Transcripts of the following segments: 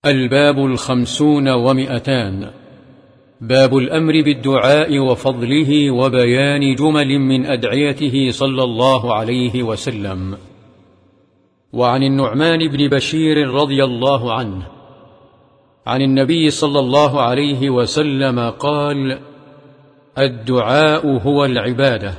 الباب 50 و200. باب الأمر بالدعاء وفضله وبيان جمل من أدعيته صلى الله عليه وسلم. وعن النعمان بن بشير رضي الله عنه عن النبي صلى الله عليه وسلم قال: الدعاء هو العبادة.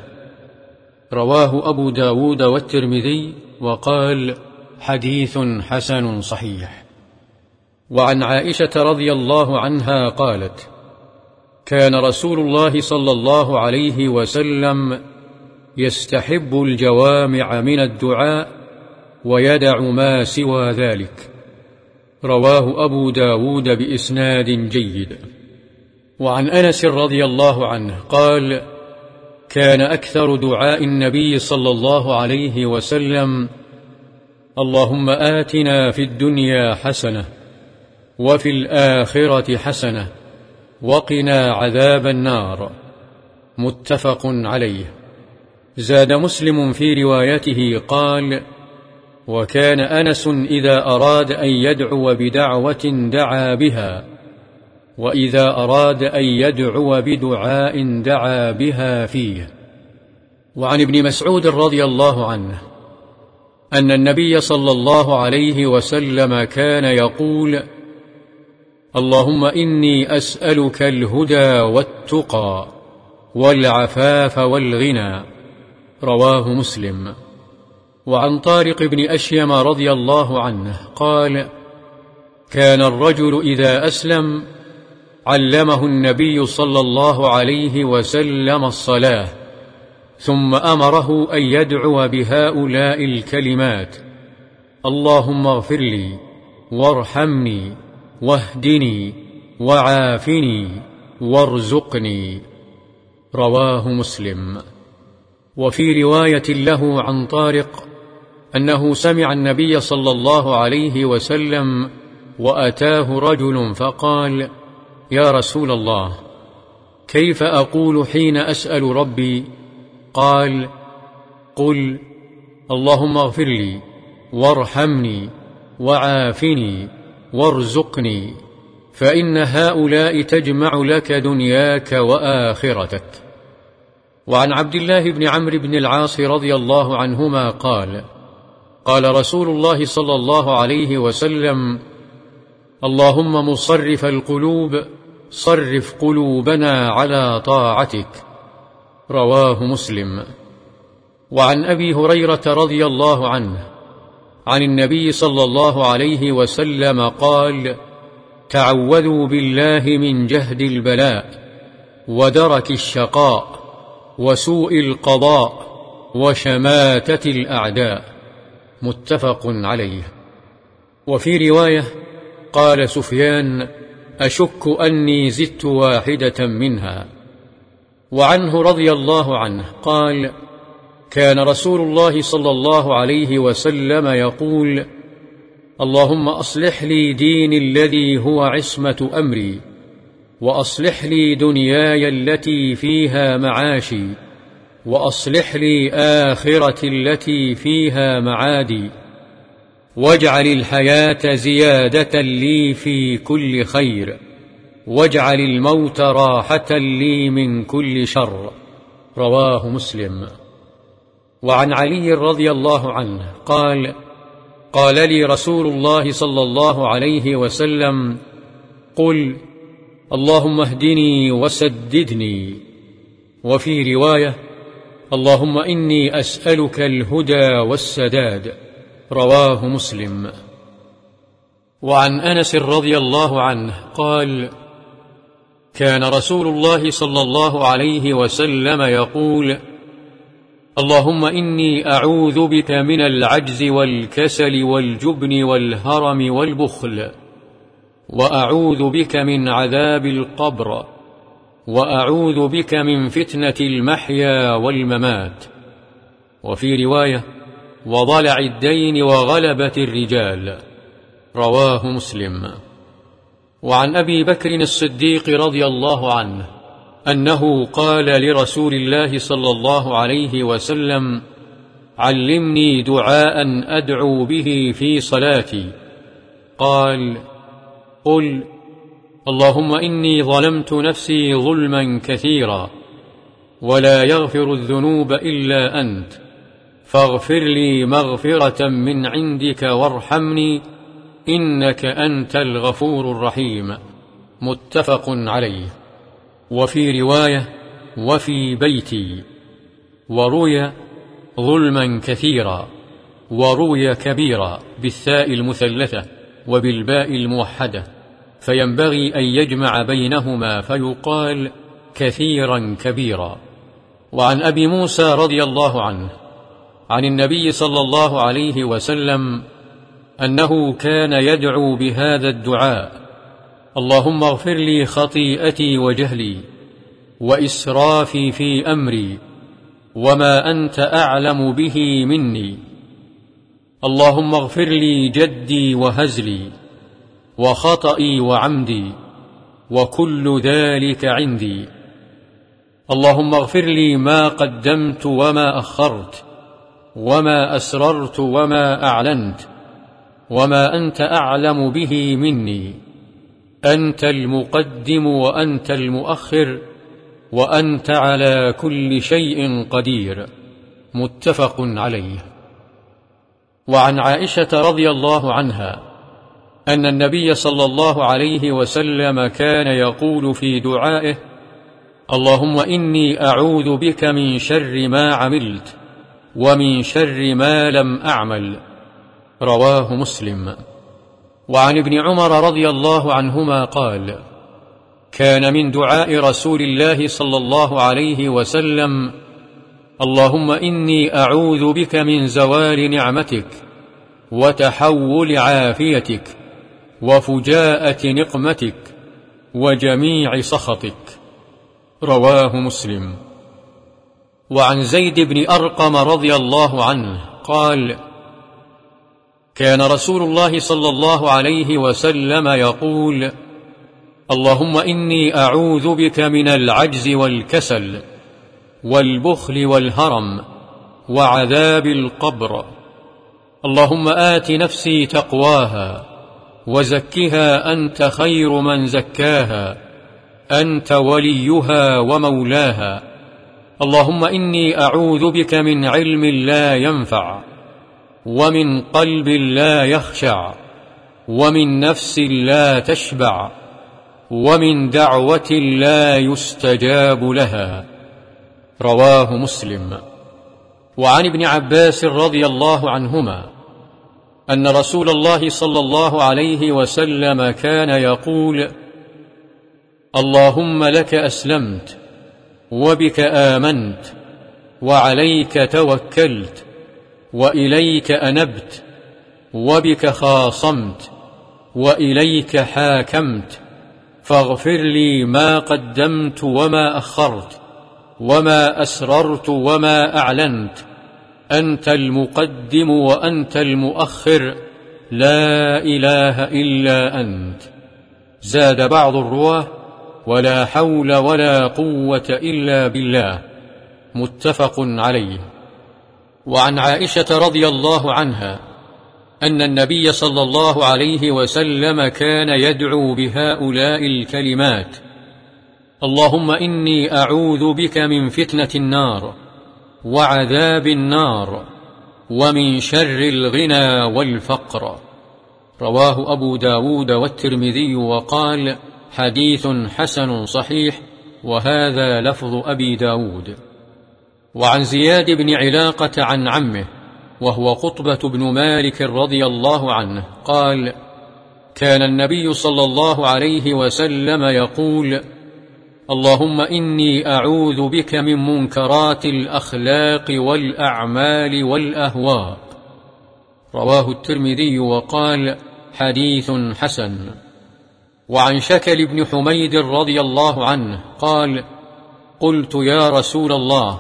رواه أبو داود والترمذي وقال: حديث حسن صحيح. وعن عائشة رضي الله عنها قالت: كان رسول الله صلى الله عليه وسلم يستحب الجوامع من الدعاء ويدع ما سوى ذلك. رواه أبو داود بإسناد جيد. وعن أنس رضي الله عنه قال: كان أكثر دعاء النبي صلى الله عليه وسلم: اللهم آتنا في الدنيا حسنة وفي الآخرة حسنة وقنا عذاب النار. متفق عليه. زاد مسلم في روايته قال: وكان أنس إذا أراد أن يدعو بدعوة دعا بها، وإذا أراد أن يدعو بدعاء دعا بها فيه. وعن ابن مسعود رضي الله عنه أن النبي صلى الله عليه وسلم كان يقول: اللهم إني أسألك الهدى والتقى والعفاف والغنى. رواه مسلم. وعن طارق بن أشيم رضي الله عنه قال: كان الرجل إذا أسلم علمه النبي صلى الله عليه وسلم الصلاة، ثم أمره أن يدعو بهؤلاء الكلمات: اللهم اغفر لي وارحمني واهدني وعافني وارزقني. رواه مسلم. وفي رواية له عن طارق أنه سمع النبي صلى الله عليه وسلم وأتاه رجل فقال: يا رسول الله، كيف أقول حين أسأل ربي؟ قال: قل اللهم اغفر لي وارحمني وعافني وارزقني، فإن هؤلاء تجمع لك دنياك وآخرتك. وعن عبد الله بن عمرو بن العاص رضي الله عنهما قال: قال رسول الله صلى الله عليه وسلم: اللهم مصرف القلوب صرف قلوبنا على طاعتك. رواه مسلم. وعن أبي هريرة رضي الله عنه عن النبي صلى الله عليه وسلم قال: تعوذوا بالله من جهد البلاء ودرك الشقاء وسوء القضاء وشماتة الأعداء. متفق عليه. وفي رواية قال سفيان: أشك أني زدت واحدة منها. وعنه رضي الله عنه قال: كان رسول الله صلى الله عليه وسلم يقول: اللهم أصلح لي ديني الذي هو عصمة أمري، وأصلح لي دنياي التي فيها معاشي، وأصلح لي آخرتي التي فيها معادي، واجعل الحياة زيادة لي في كل خير، واجعل الموت راحة لي من كل شر. رواه مسلم. وعن علي رضي الله عنه قال: قال لي رسول الله صلى الله عليه وسلم: قل اللهم اهدني وسددني. وفي رواية: اللهم إني أسألك الهدى والسداد. رواه مسلم. وعن أنس رضي الله عنه قال: كان رسول الله صلى الله عليه وسلم يقول: اللهم إني أعوذ بك من العجز والكسل والجبن والهرم والبخل، وأعوذ بك من عذاب القبر، وأعوذ بك من فتنة المحيا والممات. وفي رواية: وضلع الدين وغلبة الرجال. رواه مسلم. وعن أبي بكر الصديق رضي الله عنه أنه قال لرسول الله صلى الله عليه وسلم: علمني دعاء أدعو به في صلاتي. قال: قل: اللهم إني ظلمت نفسي ظلما كثيرا ولا يغفر الذنوب إلا أنت، فاغفر لي مغفرة من عندك وارحمني إنك أنت الغفور الرحيم. متفق عليه. وفي رواية: وفي بيتي. وروي ظلما كثيرا، وروي كبيرا بالثاء المثلثة وبالباء الموحدة، فينبغي أن يجمع بينهما فيقال كثيرا كبيرا. وعن أبي موسى رضي الله عنه عن النبي صلى الله عليه وسلم أنه كان يدعو بهذا الدعاء: اللهم اغفر لي خطيئتي وجهلي وإسرافي في أمري وما أنت أعلم به مني، اللهم اغفر لي جدي وهزلي وخطئي وعمدي وكل ذلك عندي، اللهم اغفر لي ما قدمت وما أخرت وما أسررت وما أعلنت وما أنت أعلم به مني، أنت المقدم وأنت المؤخر وأنت على كل شيء قدير. متفق عليه. وعن عائشة رضي الله عنها أن النبي صلى الله عليه وسلم كان يقول في دعائه: اللهم إني أعوذ بك من شر ما عملت ومن شر ما لم أعمل. رواه مسلم. وعن ابن عمر رضي الله عنهما قال: كان من دعاء رسول الله صلى الله عليه وسلم: اللهم إني أعوذ بك من زوال نعمتك وتحول عافيتك وفجاءة نقمتك وجميع سخطك. رواه مسلم. وعن زيد بن أرقم رضي الله عنه قال: كان رسول الله صلى الله عليه وسلم يقول: اللهم إني أعوذ بك من العجز والكسل والبخل والهرم وعذاب القبر، اللهم آت نفسي تقواها وزكها أنت خير من زكاها، أنت وليها ومولاها، اللهم إني أعوذ بك من علم لا ينفع ومن قلب لا يخشع ومن نفس لا تشبع ومن دعوة لا يستجاب لها. رواه مسلم. وعن ابن عباس رضي الله عنهما أن رسول الله صلى الله عليه وسلم كان يقول: اللهم لك أسلمت وبك آمنت وعليك توكلت وإليك أنبت وبك خاصمت وإليك حاكمت، فاغفر لي ما قدمت وما أخرت وما أسررت وما أعلنت، أنت المقدم وأنت المؤخر، لا إله إلا أنت. زاد بعض الرواه: ولا حول ولا قوة إلا بالله. متفق عليه. وعن عائشة رضي الله عنها أن النبي صلى الله عليه وسلم كان يدعو بهؤلاء الكلمات: اللهم إني أعوذ بك من فتنة النار وعذاب النار ومن شر الغنى والفقر. رواه أبو داود والترمذي وقال: حديث حسن صحيح، وهذا لفظ أبي داود. وعن زياد بن علاقة عن عمه وهو قطبة بن مالك رضي الله عنه قال: كان النبي صلى الله عليه وسلم يقول: اللهم إني أعوذ بك من منكرات الأخلاق والأعمال والأهواء. رواه الترمذي وقال: حديث حسن. وعن شكل بن حميد رضي الله عنه قال: قلت يا رسول الله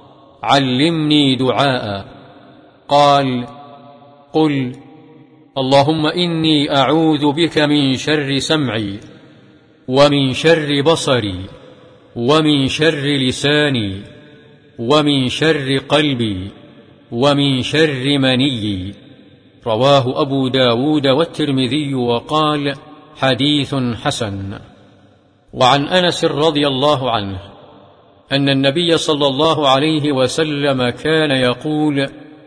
علمني دعاء. قال: قل: اللهم إني أعوذ بك من شر سمعي ومن شر بصري ومن شر لساني ومن شر قلبي ومن شر منيي. رواه أبو داود والترمذي وقال: حديث حسن. وعن أنس رضي الله عنه أن النبي صلى الله عليه وسلم كان يقول: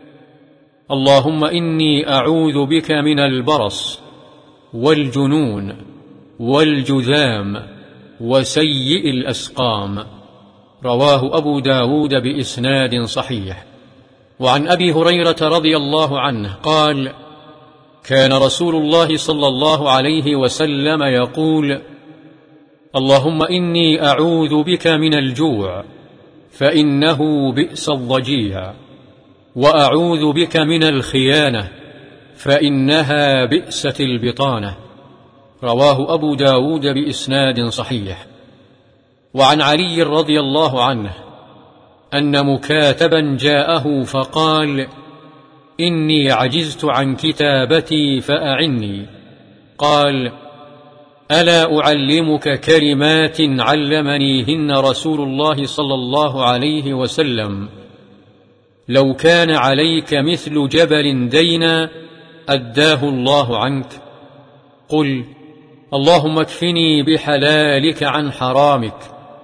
اللهم إني أعوذ بك من البرص والجنون والجذام وسيء الأسقام. رواه أبو داود بإسناد صحيح. وعن أبي هريرة رضي الله عنه قال: كان رسول الله صلى الله عليه وسلم يقول: اللهم إني أعوذ بك من الجوع فإنه بئس الضجيع، وأعوذ بك من الخيانة فإنها بئست البطانة. رواه أبو داود بإسناد صحيح. وعن علي رضي الله عنه أن مكاتبا جاءه فقال: إني عجزت عن كتابتي فأعني. قال: ألا أعلمك كلمات علمنيهن رسول الله صلى الله عليه وسلم لو كان عليك مثل جبل دينا أداه الله عنك؟ قل: اللهم اكفني بحلالك عن حرامك،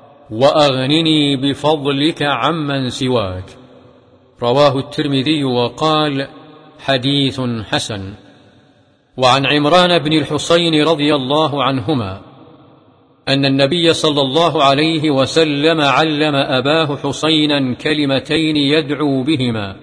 وأغنني بفضلك عمن سواك. رواه الترمذي وقال: حديث حسن. وعن عمران بن الحصين رضي الله عنهما أن النبي صلى الله عليه وسلم علم أباه حصينا كلمتين يدعو بهما: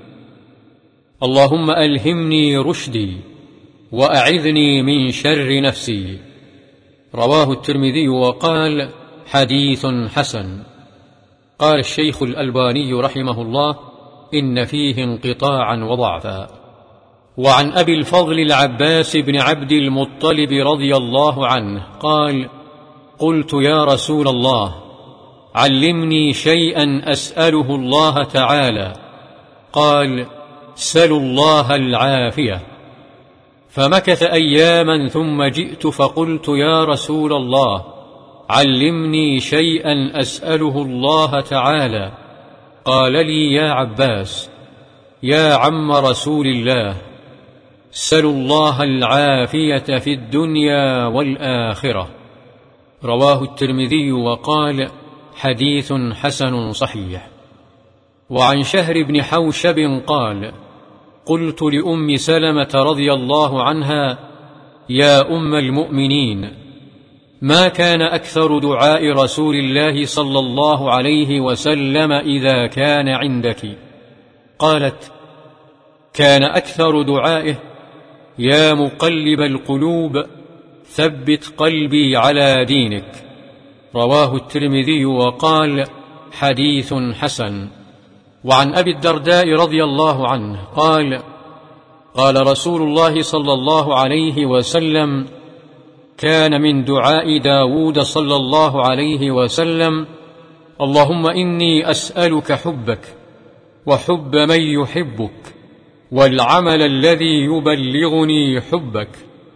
اللهم ألهمني رشدي وأعذني من شر نفسي. رواه الترمذي وقال: حديث حسن. قال الشيخ الألباني رحمه الله: إن فيه انقطاعا وضعفا. وعن أبي الفضل العباس بن عبد المطلب رضي الله عنه قال: قلت يا رسول الله علمني شيئا أسأله الله تعالى. قال: سلوا الله العافية. فمكث أياما ثم جئت فقلت يا رسول الله علمني شيئا أسأله الله تعالى. قال لي: يا عباس يا عم رسول الله، سلوا الله العافية في الدنيا والآخرة. رواه الترمذي وقال: حديث حسن صحيح. وعن شهر بن حوشب قال: قلت لأم سلمة رضي الله عنها: يا أم المؤمنين، ما كان أكثر دعاء رسول الله صلى الله عليه وسلم إذا كان عندك؟ قالت: كان أكثر دعائه: يا مقلب القلوب ثبت قلبي على دينك. رواه الترمذي وقال: حديث حسن. وعن أبي الدرداء رضي الله عنه قال: قال رسول الله صلى الله عليه وسلم: كان من دعاء داود صلى الله عليه وسلم: اللهم إني أسألك حبك وحب من يحبك والعمل الذي يبلغني حبك.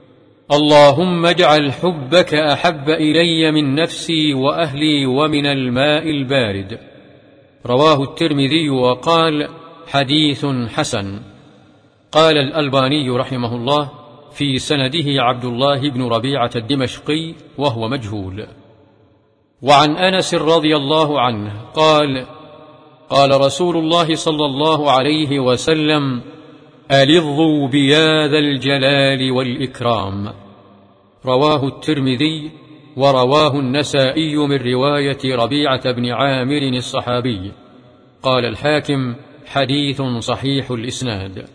اللهم اجعل حبك أحب إلي من نفسي وأهلي ومن الماء البارد. رواه الترمذي وقال: حديث حسن. قال الألباني رحمه الله: في سنده عبد الله بن ربيعة الدمشقي وهو مجهول. وعن أنس رضي الله عنه قال: قال رسول الله صلى الله عليه وسلم: ألظوا بيا ذا الجلال والإكرام. رواه الترمذي ورواه النسائي من رواية ربيعة بن عامر الصحابي. قال الحاكم: حديث صحيح الإسناد.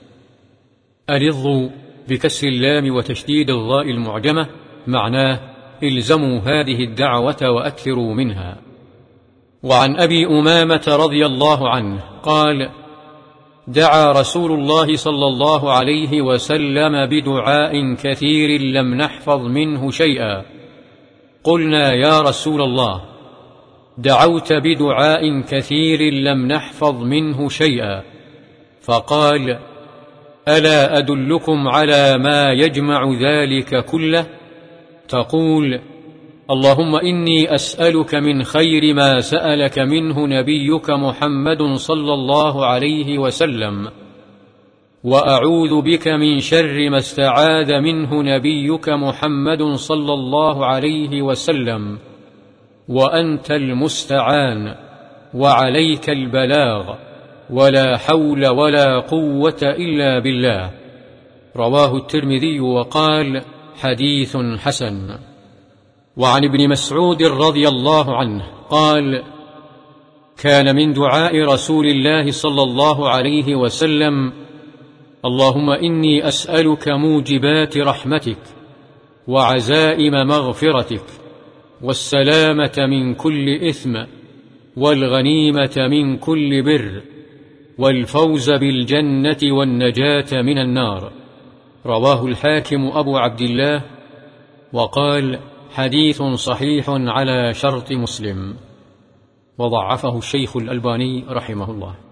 ألظوا بكسر اللام وتشديد الظاء المعجمة معناه: الزموا هذه الدعوة وأكثروا منها. وعن أبي أمامة رضي الله عنه قال: دعا رسول الله صلى الله عليه وسلم بدعاء كثير لم نحفظ منه شيئا. قلنا: يا رسول الله، دعوت بدعاء كثير لم نحفظ منه شيئا. فقال: ألا أدلكم على ما يجمع ذلك كله؟ تقول: اللهم إني أسألك من خير ما سألك منه نبيك محمد صلى الله عليه وسلم، وأعوذ بك من شر ما استعاذ منه نبيك محمد صلى الله عليه وسلم، وأنت المستعان وعليك البلاغ، ولا حول ولا قوة إلا بالله. رواه الترمذي وقال: حديث حسن. وعن ابن مسعود رضي الله عنه قال: كان من دعاء رسول الله صلى الله عليه وسلم: اللهم إني أسألك موجبات رحمتك وعزائم مغفرتك والسلامة من كل إثم والغنيمة من كل بر والفوز بالجنة والنجاة من النار. رواه الحاكم أبو عبد الله وقال: حديث صحيح على شرط مسلم، وضعفه الشيخ الألباني رحمه الله.